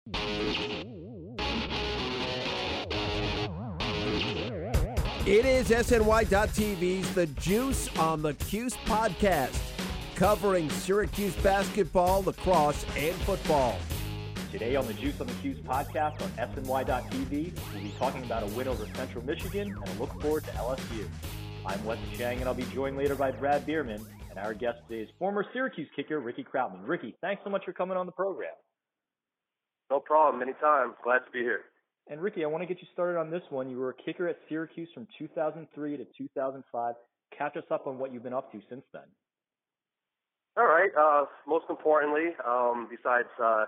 It is SNY.TV's The Juice on the Cuse podcast, covering Syracuse basketball, lacrosse, and football. Today on the Juice on the Cuse podcast on SNY.TV, we'll be talking about a win over Central Michigan and a look forward to LSU. I'm Wes Chang, and I'll be joined later by Brad Bierman, and our guest today is former Syracuse kicker Ricky Krautman. Ricky, thanks so much for coming on the program. No problem. Anytime. Glad to be here. And Ricky, I want to get you started on this one. You were a kicker at Syracuse from 2003 to 2005. Catch us up on what you've been up to since then. All right. Most importantly, besides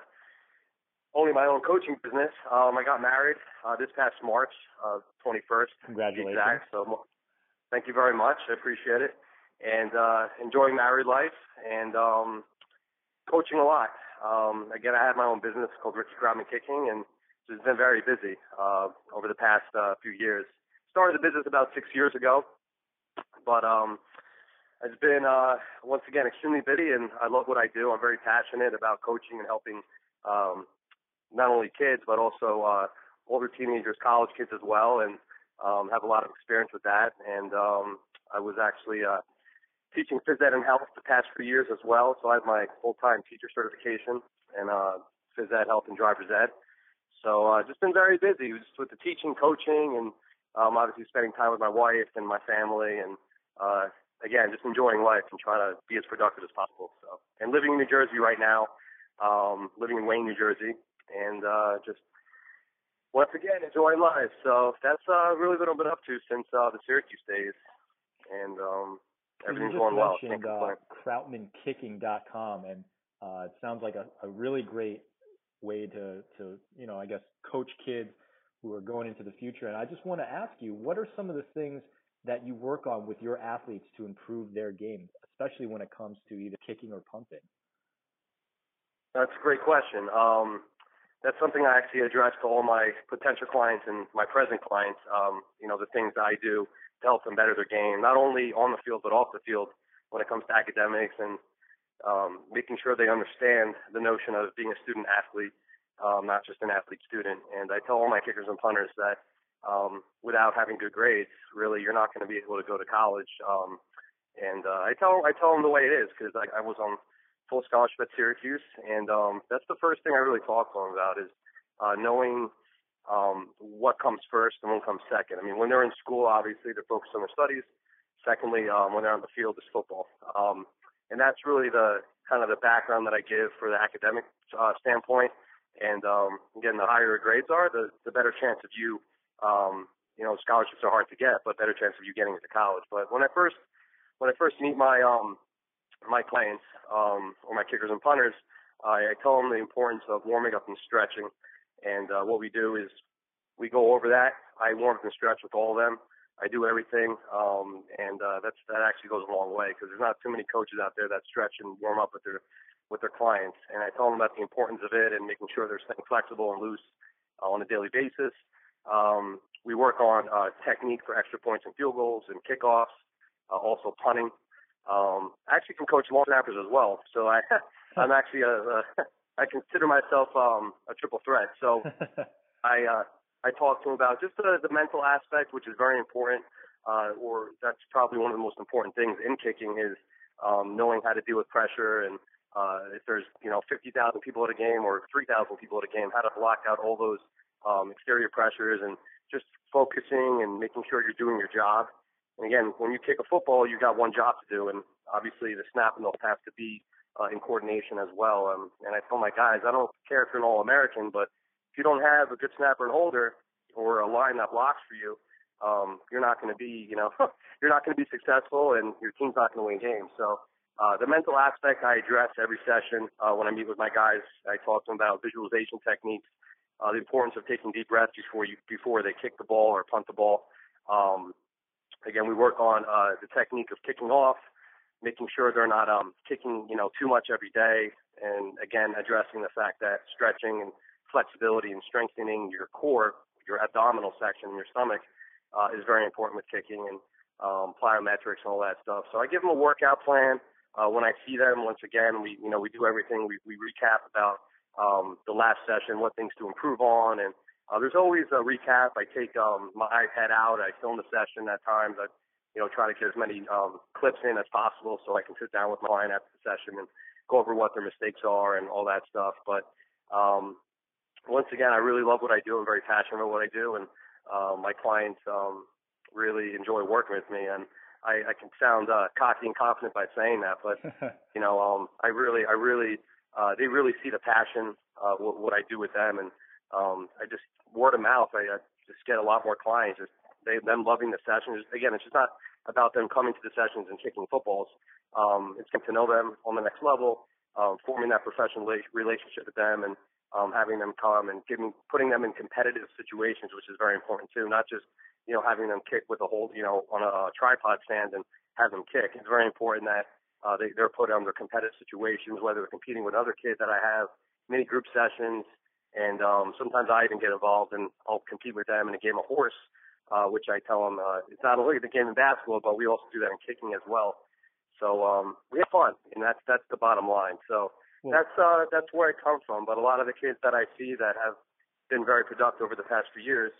owning my own coaching business, I got married this past March 21st. Congratulations. Exact. So thank you very much. I appreciate it. And enjoying married life and coaching a lot. Again, I had my own business called Ricky Krautman Kicking, and it's been very busy over the past few years. Started the business about 6 years ago, but it's been, once again, extremely busy, and I love what I do. I'm very passionate about coaching and helping not only kids, but also older teenagers, college kids as well, and have a lot of experience with that. And I was actually teaching phys ed and health the past few years as well, so I have my full-time teacher certification in phys ed, health, and driver's ed. So just been very busy just with the teaching, coaching, and obviously spending time with my wife and my family, and again, just enjoying life and trying to be as productive as possible. So, and living in New Jersey right now, living in Wayne, New Jersey, and just once again enjoying life. So that's really what I've been up to since the Syracuse days, and everything's going well. You just mentioned KrautmanKicking.com, and it sounds like a really great way to I guess coach kids who are going into the future. And I just want to ask you, what are some of the things that you work on with your athletes to improve their game, especially when it comes to either kicking or punting? That's a great question. That's something I actually address to all my potential clients and my present clients. The things that I do to help them better their game, not only on the field but off the field when it comes to academics, and making sure they understand the notion of being a student athlete, not just an athlete student. And I tell all my kickers and punters that without having good grades, really, you're not going to be able to go to college. And I tell them the way it is, because I was on full scholarship at Syracuse, and that's the first thing I really talk to them about is knowing what comes first and what comes second. I mean, when they're in school, obviously they're focused on their studies. Secondly, when they're on the field, it's football. And that's really the kind of the background that I give for the academic standpoint. And again, the higher your grades are, the better chance of you. Scholarships are hard to get, but better chance of you getting into college. But when I first meet my my clients or my kickers and punters, I tell them the importance of warming up and stretching. And what we do is we go over that. I warm up and stretch with all of them. I do everything, and that actually goes a long way, because there's not too many coaches out there that stretch and warm up with their clients. And I tell them about the importance of it and making sure they're staying flexible and loose on a daily basis. We work on technique for extra points and field goals and kickoffs, also punting. I actually can coach long snappers as well, so I'm actually I consider myself a triple threat. So I talk to them about just the mental aspect, which is very important, or that's probably one of the most important things in kicking is knowing how to deal with pressure, and if there's 50,000 people at a game or 3,000 people at a game, how to block out all those exterior pressures, and just focusing and making sure you're doing your job. And again, when you kick a football, you got one job to do, and obviously the snap and they'll have to be in coordination as well. And I tell my guys, I don't care if you're an All-American, but if you don't have a good snapper and holder or a line that blocks for you, you're not going to be, you're not going to be successful, and your team's not going to win games. So the mental aspect I address every session. When I meet with my guys, I talk to them about visualization techniques, the importance of taking deep breaths before they kick the ball or punt the ball. Again, we work on the technique of kicking off, making sure they're not kicking too much every day, and again addressing the fact that stretching and flexibility and strengthening your core, your abdominal section, your stomach, is very important with kicking, and plyometrics and all that stuff. So I give them a workout plan. When I see them, once again, we do everything. We recap about the last session, what things to improve on, and there's always a recap. I take my iPad out, I film the session at times. I try to get as many clips in as possible so I can sit down with my client after the session and go over what their mistakes are and all that stuff. But once again, I really love what I do. I'm very passionate about what I do, and my clients really enjoy working with me. And I can sound cocky and confident by saying that, but I really they really see the passion what I do with them, and I just word of mouth. I just get a lot more clients. Them loving the sessions. Again, it's just not about them coming to the sessions and kicking footballs. It's getting to know them on the next level, forming that professional relationship with them, and having them come and putting them in competitive situations, which is very important too. Not just having them kick with a hold on a tripod stand and have them kick. It's very important that they're put under competitive situations, whether they're competing with other kids that I have, mini group sessions, and sometimes I even get involved and I'll compete with them in a game of horse. Which I tell them it's not only the game of basketball, but we also do that in kicking as well. So we have fun, and that's the bottom line. So that's where I come from. But a lot of the kids that I see that have been very productive over the past few years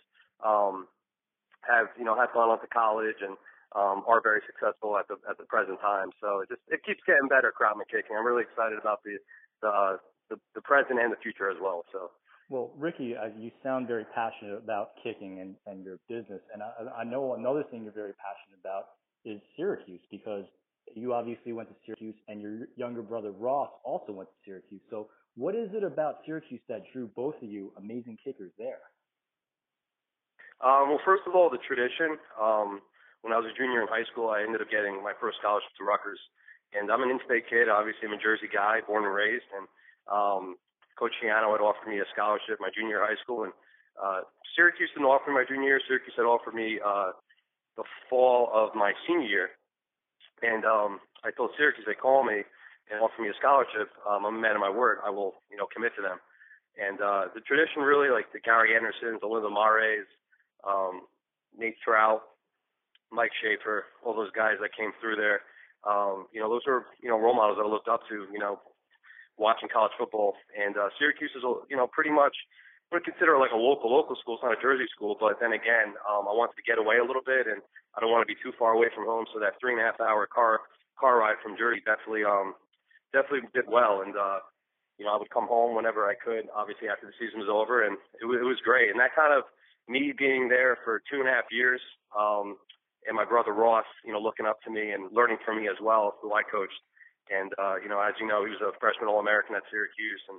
have gone on to college and are very successful at the present time. So it keeps getting better, Krautman kicking. I'm really excited about the present and the future as well. So. Well, Ricky, you sound very passionate about kicking and your business. And I know another thing you're very passionate about is Syracuse, because you obviously went to Syracuse and your younger brother Ross also went to Syracuse. So what is it about Syracuse that drew both of you amazing kickers there? Well, first of all, the tradition. When I was a junior in high school, I ended up getting my first scholarship to Rutgers. And I'm an in-state kid. Obviously, I'm a Jersey guy, born and raised. And Coach Shiano had offered me a scholarship my junior high school, and Syracuse didn't offer me my junior year. Syracuse had offered me the fall of my senior year, and I told Syracuse, they call me and offer me a scholarship. I'm a man of my word. I will, commit to them. And the tradition really, like the Gary Andersons, the Linda Mares, Nate Trout, Mike Schaefer, all those guys that came through there. Those are role models that I looked up to. Watching college football, and Syracuse is, pretty much, I would consider it like a local school. It's not a Jersey school, but then again, I wanted to get away a little bit, and I don't want to be too far away from home. So that 3.5-hour car ride from Jersey definitely did well, and I would come home whenever I could. Obviously, after the season was over, and it was great. And that kind of me being there for 2.5 years, and my brother Ross, looking up to me and learning from me as well, who I coached. And, as he was a freshman All-American at Syracuse, and,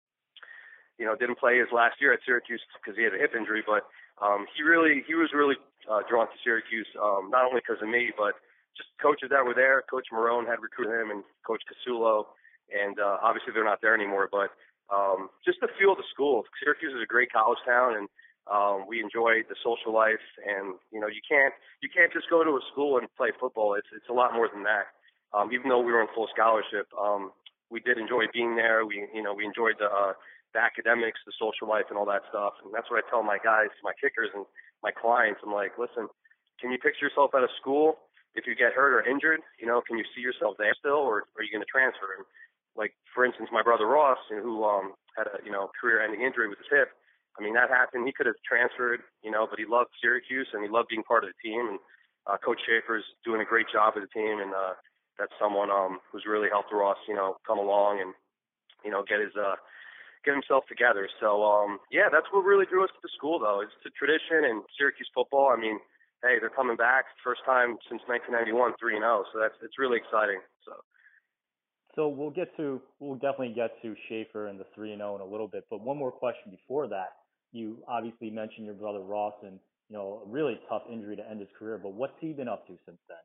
didn't play his last year at Syracuse because he had a hip injury, but he was really drawn to Syracuse, not only because of me, but just coaches that were there. Coach Marone had recruited him, and Coach Casulo, and obviously they're not there anymore, but just the feel of the school. Syracuse is a great college town, and we enjoy the social life, and, you can't just go to a school and play football. It's a lot more than that. Even though we were on full scholarship, we did enjoy being there. We enjoyed the academics, the social life, and all that stuff. And that's what I tell my guys, my kickers, and my clients. I'm like, listen, can you picture yourself at a school? If you get hurt or injured, can you see yourself there still, or are you going to transfer? And like, for instance, my brother Ross, who had a career-ending injury with his hip. I mean, that happened. He could have transferred, but he loved Syracuse and he loved being part of the team. And Coach Schaefer's doing a great job with the team, and that's someone who's really helped Ross, come along and, get himself together. So, that's what really drew us to the school, though. It's the tradition and Syracuse football. I mean, hey, they're coming back. First time since 1991, 3-0. So it's really exciting. So we'll definitely get to Schaefer and the 3-0 in a little bit. But one more question before that. You obviously mentioned your brother Ross and, a really tough injury to end his career. But what's he been up to since then?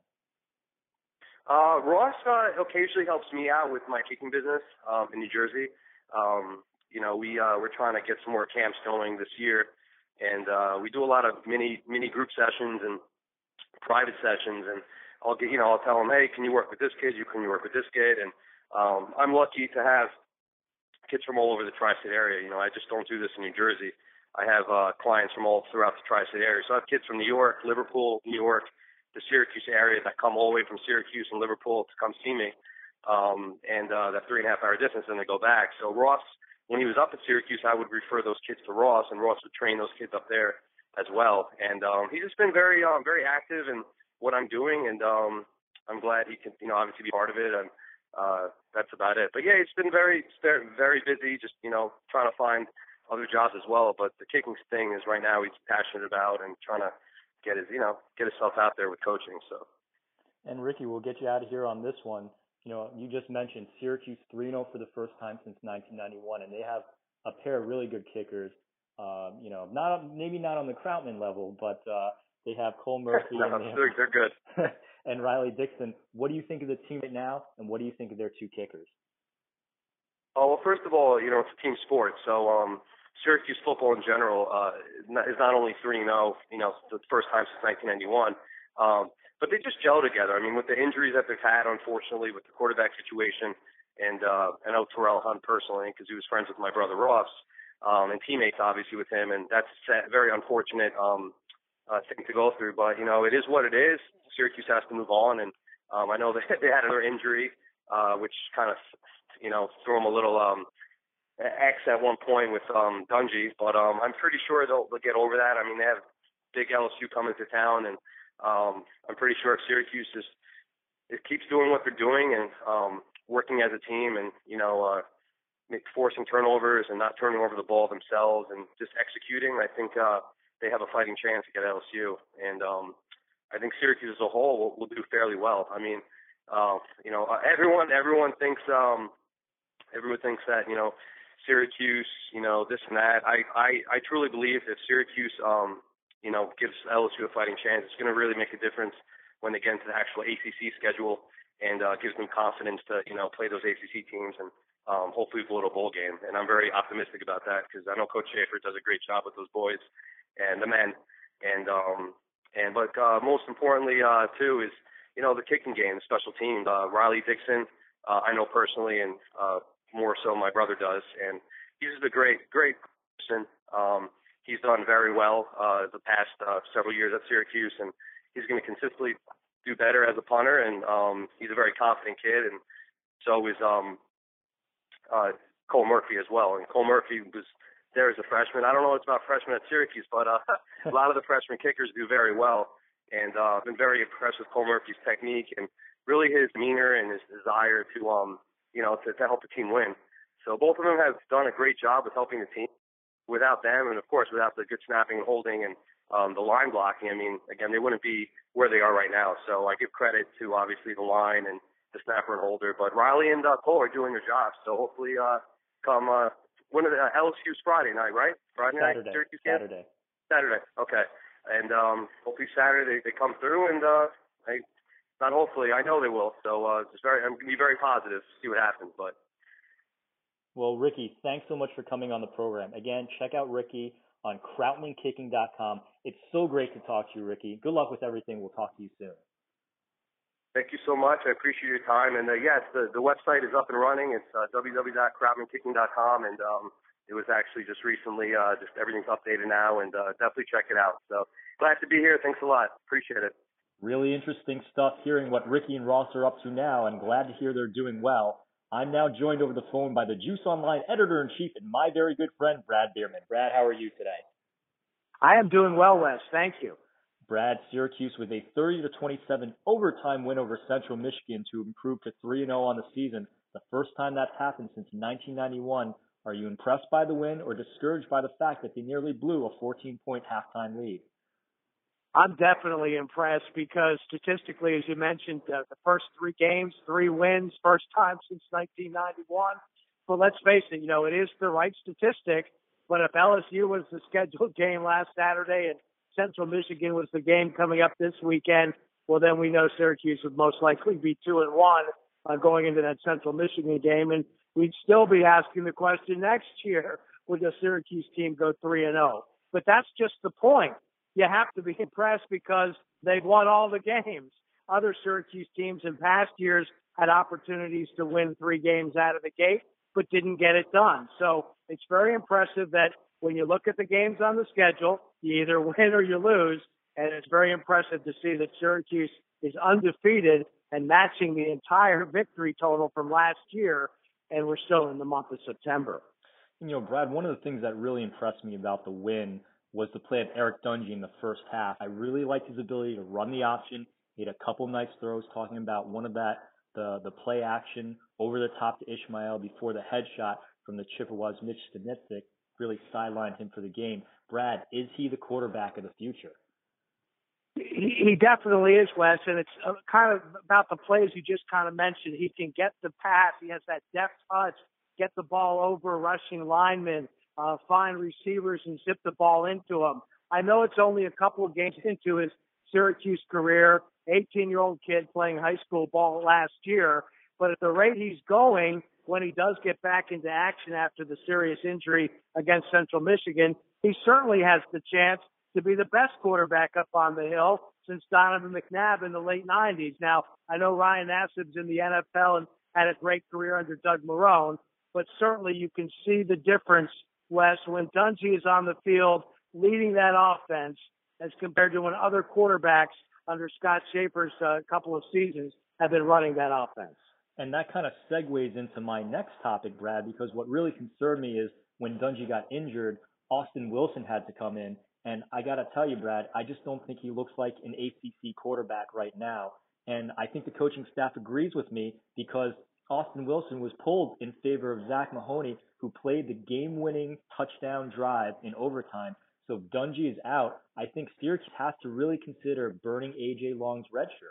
Ross occasionally helps me out with my kicking business in New Jersey. We're trying to get some more camps going this year, and we do a lot of mini group sessions and private sessions. And I'll tell him, hey, can you work with this kid? Can you work with this kid? And I'm lucky to have kids from all over the tri-state area. I just don't do this in New Jersey. I have clients from all throughout the tri-state area. So I have kids from New York, Liverpool, New York, the Syracuse area that come all the way from Syracuse and Liverpool to come see me, and that 3.5-hour distance, and they go back. So Ross when he was up at Syracuse, I would refer those kids to Ross, and Ross would train those kids up there as well. And he's just been very active in what I'm doing, and I'm glad he can, obviously be part of it. And that's about it. But yeah, it's been very busy, just trying to find other jobs as well. But the kicking thing is right now he's passionate about and trying to get himself out there with coaching. So. And Ricky, we'll get you out of here on this one. You just mentioned Syracuse 3-0 for the first time since 1991, and they have a pair of really good kickers. Maybe not on the Krautman level, but they have Cole Murphy. They're good. And Riley Dixon. What do you think of the team right now, and what do you think of their two kickers? Oh, well, first of all, it's a team sport. So Syracuse football in general is not only 3-0, the first time since 1991, but they just gel together. I mean, with the injuries that they've had, unfortunately, with the quarterback situation, and I know Terrell Hunt personally because he was friends with my brother Ross, and teammates obviously with him, and that's a very unfortunate thing to go through. But it is what it is. Syracuse has to move on, and I know they had another injury, which kind of threw them a little X at one point with Dungy, but I'm pretty sure they'll get over that. I mean, they have big LSU coming to town, and I'm pretty sure if Syracuse it keeps doing what they're doing and working as a team, and forcing turnovers and not turning over the ball themselves and just executing, I think they have a fighting chance to get LSU. And I think Syracuse as a whole will do fairly well. I mean, everyone thinks that Syracuse, this and that. I truly believe if Syracuse gives LSU a fighting chance, it's going to really make a difference when they get into the actual ACC schedule, and gives them confidence to play those ACC teams and hopefully blow a bowl game. And I'm very optimistic about that because I know Coach Schaefer does a great job with those boys and the men. But most importantly too is the kicking game, the special team. Riley Dixon, I know personally, and more so my brother does, and he's just a great person. He's done very well the past several years at Syracuse, and he's going to consistently do better as a punter. And he's a very confident kid, and so is Cole Murphy as well. And Cole Murphy was there as a freshman. I don't know what's about freshmen at Syracuse, but a lot of the freshman kickers do very well. And I've been very impressed with Cole Murphy's technique and really his demeanor and his desire to help the team win. So both of them have done a great job with helping the team. Without them, and of course without the good snapping and holding and the line blocking, I mean, again, they wouldn't be where they are right now. So I give credit to obviously the line and the snapper and holder. But Riley and Cole are doing their job. So hopefully, when are the LSU's Friday night, right? Friday night, Syracuse game? Saturday. Okay. And hopefully Saturday they come through, and not hopefully, I know they will. So I'm going to be very positive, see what happens. But. Well, Ricky, thanks so much for coming on the program. Again, check out Ricky on KrautmanKicking.com. It's so great to talk to you, Ricky. Good luck with everything. We'll talk to you soon. Thank you so much. I appreciate your time. And yes, the website is up and running. It's www.KrautmanKicking.com, and it was actually just recently, just everything's updated now, and definitely check it out. So glad to be here. Thanks a lot. Appreciate it. Really interesting stuff hearing what Ricky and Ross are up to now, and glad to hear they're doing well. I'm now joined over the phone by the Juice Online editor-in-chief and my very good friend, Brad Bierman. Brad, how are you today? I am doing well, Wes. Thank you. Brad, Syracuse with a 30-27 overtime win over Central Michigan to improve to 3-0 on the season. The first time that's happened since 1991. Are you impressed by the win or discouraged by the fact that they nearly blew a 14-point halftime lead? I'm definitely impressed because statistically, as you mentioned, the first 3 games, 3 wins, first time since 1991. But let's face it, it is the right statistic. But if LSU was the scheduled game last Saturday and Central Michigan was the game coming up this weekend, well, then we know Syracuse would most likely be 2-1 going into that Central Michigan game. And we'd still be asking the question next year, would the Syracuse team go 3-0? But that's just the point. You have to be impressed because they've won all the games. Other Syracuse teams in past years had opportunities to win 3 games out of the gate, but didn't get it done. So it's very impressive that when you look at the games on the schedule, you either win or you lose. And it's very impressive to see that Syracuse is undefeated and matching the entire victory total from last year. And we're still in the month of September. Brad, one of the things that really impressed me about the win was the play of Eric Dungey in the first half. I really liked his ability to run the option. He had a couple nice throws, talking about one of the play action over the top to Ishmael before the headshot from the Chippewas' Mitch Stanisic really sidelined him for the game. Brad, is he the quarterback of the future? He definitely is, Wes, and it's kind of about the plays you just kind of mentioned. He can get the pass. He has that deft touch, get the ball over rushing linemen, find receivers and zip the ball into them. I know it's only a couple of games into his Syracuse career, 18-year-old kid playing high school ball last year, but at the rate he's going, when he does get back into action after the serious injury against Central Michigan, he certainly has the chance to be the best quarterback up on the hill since Donovan McNabb in the late 90s. Now, I know Ryan Nassib's in the NFL and had a great career under Doug Marrone, but certainly you can see the difference, Wes, when Dungey is on the field leading that offense as compared to when other quarterbacks under Scott Shaper's couple of seasons have been running that offense. And that kind of segues into my next topic, Brad, because what really concerned me is when Dungey got injured, Austin Wilson had to come in. And I got to tell you, Brad, I just don't think he looks like an ACC quarterback right now. And I think the coaching staff agrees with me because Austin Wilson was pulled in favor of Zach Mahoney, who played the game-winning touchdown drive in overtime. So if Dungey is out, I think Syracuse has to really consider burning A.J. Long's red shirt.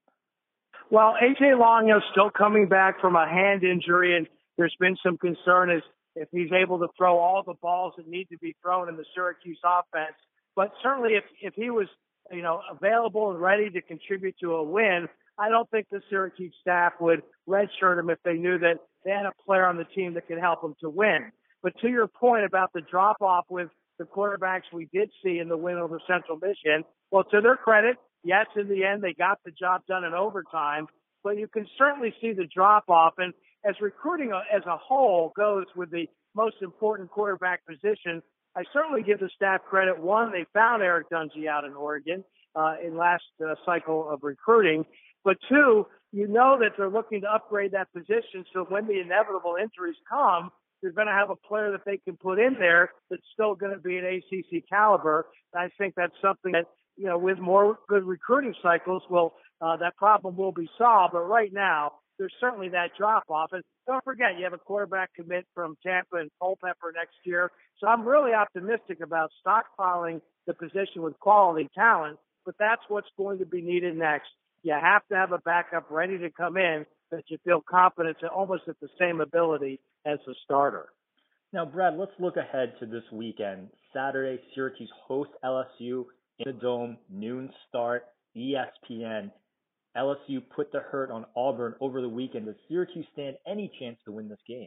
Well, A.J. Long is still coming back from a hand injury, and there's been some concern as if he's able to throw all the balls that need to be thrown in the Syracuse offense. But certainly if he was, available and ready to contribute to a win, I don't think the Syracuse staff would redshirt him if they knew that they had a player on the team that could help them to win. But to your point about the drop-off with the quarterbacks we did see in the win over Central Michigan, well, to their credit, yes, in the end, they got the job done in overtime, but you can certainly see the drop-off. And as recruiting as a whole goes with the most important quarterback position, I certainly give the staff credit. One, they found Eric Dungey out in Oregon in last cycle of recruiting. But two, you know that they're looking to upgrade that position so when the inevitable injuries come, they're going to have a player that they can put in there that's still going to be an ACC caliber. And I think that's something that, with more good recruiting cycles, that problem will be solved. But right now, there's certainly that drop-off. And don't forget, you have a quarterback commit from Tampa and Culpepper next year. So I'm really optimistic about stockpiling the position with quality talent, but that's what's going to be needed next. You have to have a backup ready to come in that you feel confident to almost at the same ability as the starter. Now, Brad, let's look ahead to this weekend. Saturday, Syracuse hosts LSU in the Dome, noon start, ESPN. LSU put the hurt on Auburn over the weekend. Does Syracuse stand any chance to win this game?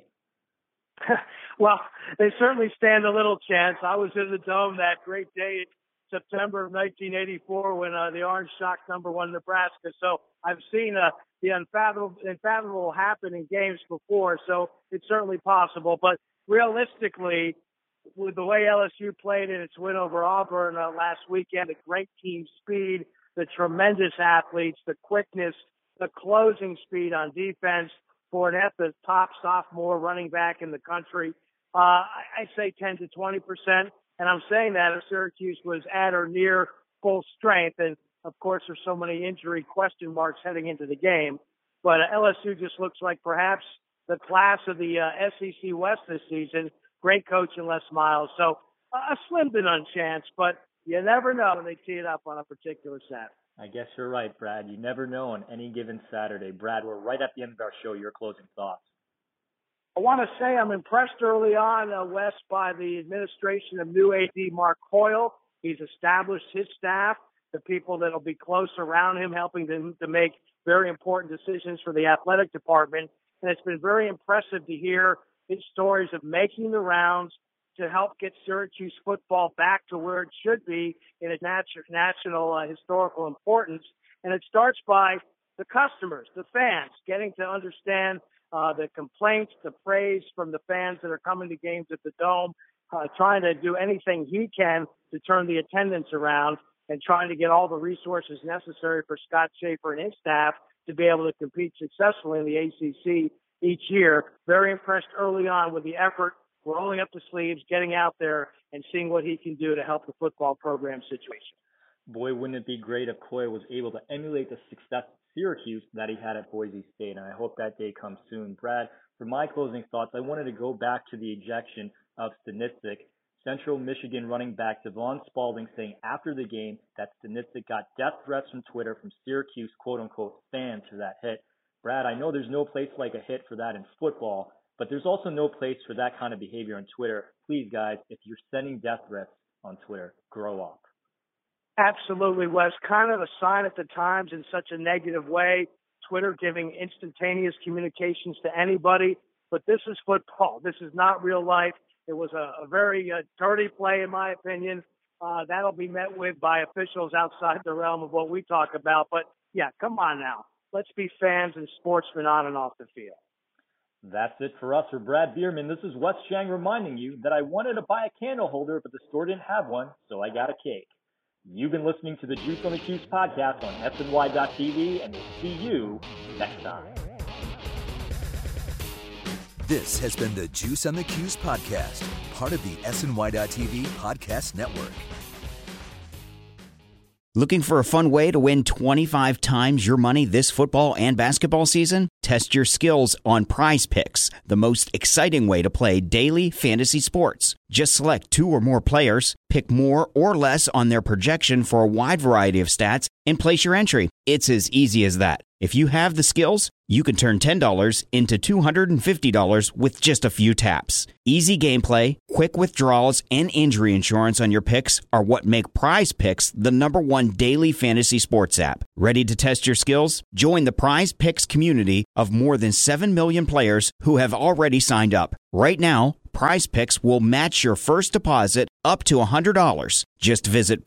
Well, they certainly stand a little chance. I was in the Dome that great day in September of 1984 when the Orange shocked #1 Nebraska. So I've seen the unfathomable happen in games before, so it's certainly possible. But realistically, with the way LSU played in its win over Auburn last weekend, the great team speed, the tremendous athletes, the quickness, the closing speed on defense, Fournette, the top sophomore running back in the country, I say 10 to 20%. And I'm saying that if Syracuse was at or near full strength, and of course there's so many injury question marks heading into the game, but LSU just looks like perhaps the class of the SEC West this season. Great coach in Les Miles. So a slim to none chance, but you never know when they tee it up on a particular Saturday. I guess you're right, Brad. You never know on any given Saturday. Brad, we're right at the end of our show. Your closing thoughts. I want to say I'm impressed early on, Wes, by the administration of new AD Mark Hoyle. He's established his staff, the people that will be close around him, helping them to make very important decisions for the athletic department. And it's been very impressive to hear his stories of making the rounds to help get Syracuse football back to where it should be in its national historical importance. And it starts by the customers, the fans, getting to understand the complaints, the praise from the fans that are coming to games at the Dome, trying to do anything he can to turn the attendance around and trying to get all the resources necessary for Scott Shaper and his staff to be able to compete successfully in the ACC each year. Very impressed early on with the effort rolling up the sleeves, getting out there, and seeing what he can do to help the football program situation. Boy, wouldn't it be great if Coy was able to emulate the success at Syracuse that he had at Boise State, and I hope that day comes soon. Brad, for my closing thoughts, I wanted to go back to the ejection of Stanisic. Central Michigan running back Devon Spalding saying after the game that Stanisic got death threats from Twitter from Syracuse quote-unquote fans for that hit. Brad, I know there's no place like a hit for that in football, but there's also no place for that kind of behavior on Twitter. Please, guys, if you're sending death threats on Twitter, grow up. Absolutely, Wes. Kind of a sign at the times in such a negative way. Twitter giving instantaneous communications to anybody. But this is football. This is not real life. It was a very dirty play, in my opinion. That'll be met with by officials outside the realm of what we talk about. But, yeah, come on now. Let's be fans and sportsmen on and off the field. That's it for us. For Brad Bierman, this is Wes Chang reminding you that I wanted to buy a candle holder, but the store didn't have one, so I got a cake. You've been listening to the Juice on the Cuse podcast on SNY.TV, and we'll see you next time. This has been the Juice on the Cuse podcast, part of the SNY.TV podcast network. Looking for a fun way to win 25 times your money this football and basketball season? Test your skills on Prize Picks, the most exciting way to play daily fantasy sports. Just select 2 or more players, pick more or less on their projection for a wide variety of stats, and place your entry. It's as easy as that. If you have the skills, you can turn $10 into $250 with just a few taps. Easy gameplay, quick withdrawals, and injury insurance on your picks are what make Prize Picks the #1 daily fantasy sports app. Ready to test your skills? Join the Prize Picks community of more than 7 million players who have already signed up. Right now, Prize Picks will match your first deposit up to $100. Just visit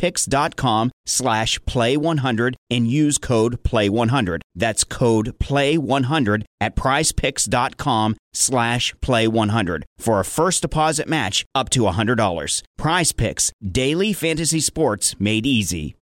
prizepicks.com/play100 and use code PLAY100. That's code PLAY100 at prizepicks.com/play100 for a first deposit match up to $100. Prize Picks, daily fantasy sports made easy.